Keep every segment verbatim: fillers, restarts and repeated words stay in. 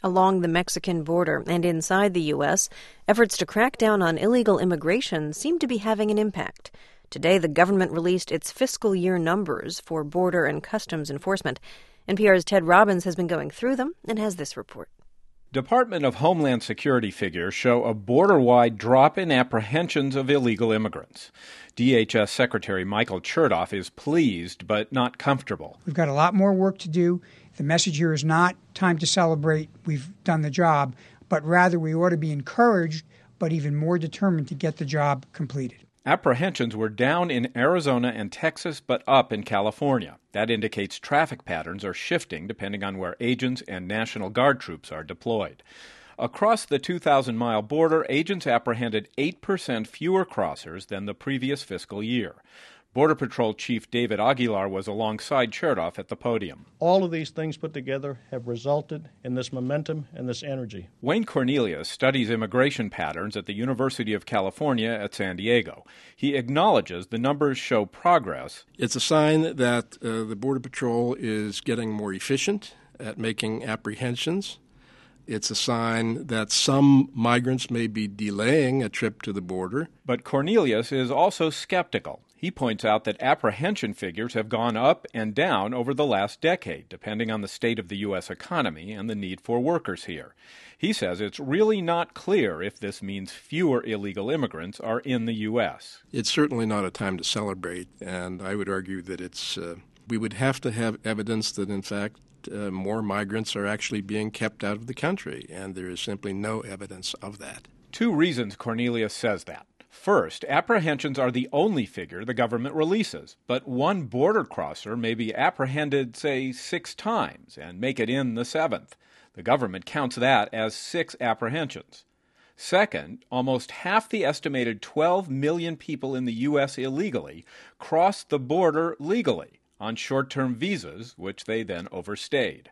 Along the Mexican border and inside the U S, efforts to crack down on illegal immigration seem to be having an impact. Today, the government released its fiscal year numbers for border and customs enforcement. N P R's Ted Robbins has been going through them and has this report. Department of Homeland Security figures show a border-wide drop in apprehensions of illegal immigrants. D H S Secretary Michael Chertoff is pleased but not comfortable. We've got a lot more work to do. The message here is not time to celebrate, we've done the job, but rather we ought to be encouraged but even more determined to get the job completed. Apprehensions were down in Arizona and Texas, but up in California. That indicates traffic patterns are shifting depending on where agents and National Guard troops are deployed. Across the two thousand mile border, agents apprehended eight percent fewer crossers than the previous fiscal year. Border Patrol Chief David Aguilar was alongside Chertoff at the podium. All of these things put together have resulted in this momentum and this energy. Wayne Cornelius studies immigration patterns at the University of California at San Diego. He acknowledges the numbers show progress. It's a sign that uh, the Border Patrol is getting more efficient at making apprehensions. It's a sign that some migrants may be delaying a trip to the border. But Cornelius is also skeptical. He points out that apprehension figures have gone up and down over the last decade, depending on the state of the U S economy and the need for workers here. He says it's really not clear if this means fewer illegal immigrants are in the U S. It's certainly not a time to celebrate, and I would argue that it's uh, we would have to have evidence that, in fact, uh, more migrants are actually being kept out of the country, and there is simply no evidence of that. Two reasons Cornelius says that. First, apprehensions are the only figure the government releases, but one border crosser may be apprehended, say, six times and make it in the seventh. The government counts that as six apprehensions. Second, almost half the estimated twelve million people in the U S illegally crossed the border legally on short-term visas, which they then overstayed.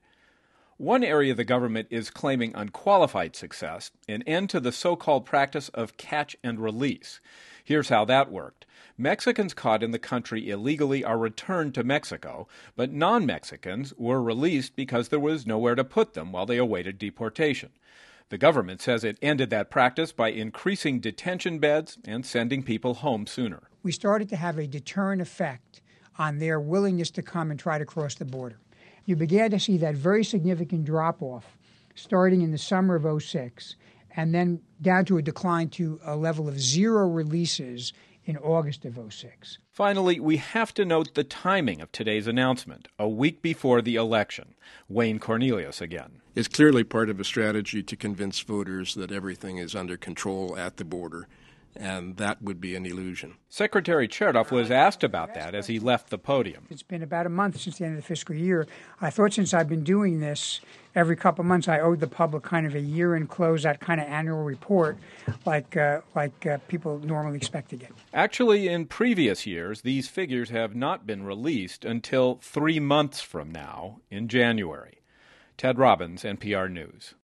One area the government is claiming unqualified success, an end to the so-called practice of catch and release. Here's how that worked. Mexicans caught in the country illegally are returned to Mexico, but non-Mexicans were released because there was nowhere to put them while they awaited deportation. The government says it ended that practice by increasing detention beds and sending people home sooner. We started to have a deterrent effect on their willingness to come and try to cross the border. You began to see that very significant drop-off starting in the summer of oh six and then down to a decline to a level of zero releases in August of oh six. Finally, we have to note the timing of today's announcement, a week before the election. Wayne Cornelius again. It's clearly part of a strategy to convince voters that everything is under control at the border, and that would be an illusion. Secretary Chertoff was asked about that as he left the podium. It's been about a month since the end of the fiscal year. I thought since I've been doing this every couple of months, I owed the public kind of a year-end close, that kind of annual report like uh, like uh, people normally expect to get. Actually, in previous years, these figures have not been released until three months from now in January. Ted Robbins, N P R News.